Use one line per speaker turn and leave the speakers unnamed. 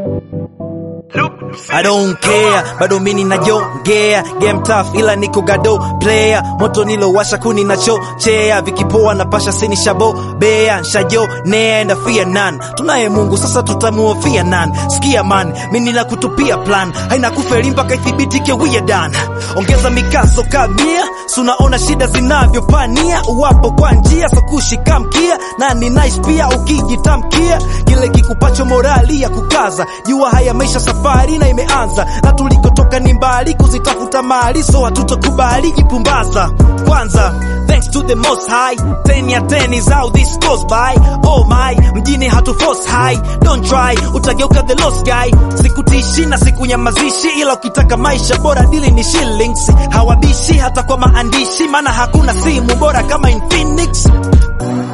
I don't care, bado mini najongea. Game tough ila niko gado player. Moto nilo washa kuni na chochea. Vikipoa na pasha sini shabo bea. Nshajo nenda fear none. Tunaye Mungu sasa tutamuofia none. Sikia man, mini na kutupia plan. Haina kufeli mpaka ithibitike we are done. Ongeza mikaso kabia. Sunaona shida zinavyo pania. Uwapo kwa njia so kushika mkia. Na ni nice pia ukijitamkia. Kile kikupacho morali ya kukaza. Jua haya maisha safari na imeanza. Na tulikotoka ni mbali kuzitafuta mali. So hatutokubali jipumbaza. Kwanza thanks to the most high. 10 ya 10 is how this goes by. Oh my, mjini hatu force high. Don't try, utageuka the lost guy. Sikutishi na sikunyamazishi. Ila ukitaka maisha bora dili ni shillings. Hawabishi hata kwa maandishi. Maana hakuna simu bora kama Infinix.